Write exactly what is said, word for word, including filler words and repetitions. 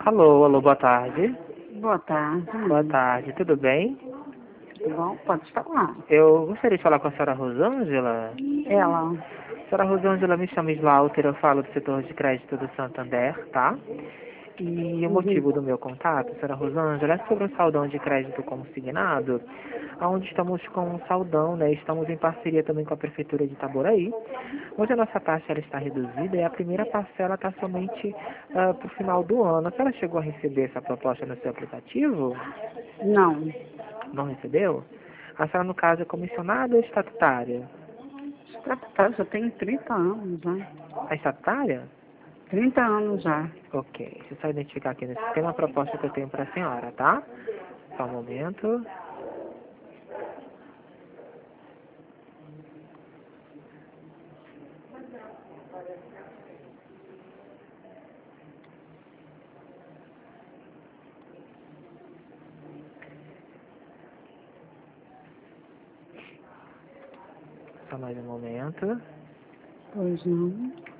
Alô, alô, boa tarde. Boa tarde. Boa tarde, tudo bem? Tudo bom? Pode falar. Eu gostaria de falar com a senhora Rosângela. Ela. Senhora Rosângela, me chama Slaughter, eu falo do setor de crédito do Santander, tá? E o Uhum. motivo do meu contato, senhora Rosângela, é sobre um saldão de crédito consignado, onde estamos com um saldão, né? Estamos em parceria também com a Prefeitura de Itaboraí, onde a nossa taxa ela está reduzida e a primeira parcela está somente para o final do ano. A senhora chegou a receber essa proposta no seu aplicativo? Não. Não recebeu? A senhora, no caso, é comissionada ou estatutária? Tá, já tenho trinta anos já. A estatutária? trinta anos já. Ok, deixa eu só identificar aqui no sistema a proposta que eu tenho para a senhora, tá? Só um momento. Só mais um momento. Pois não.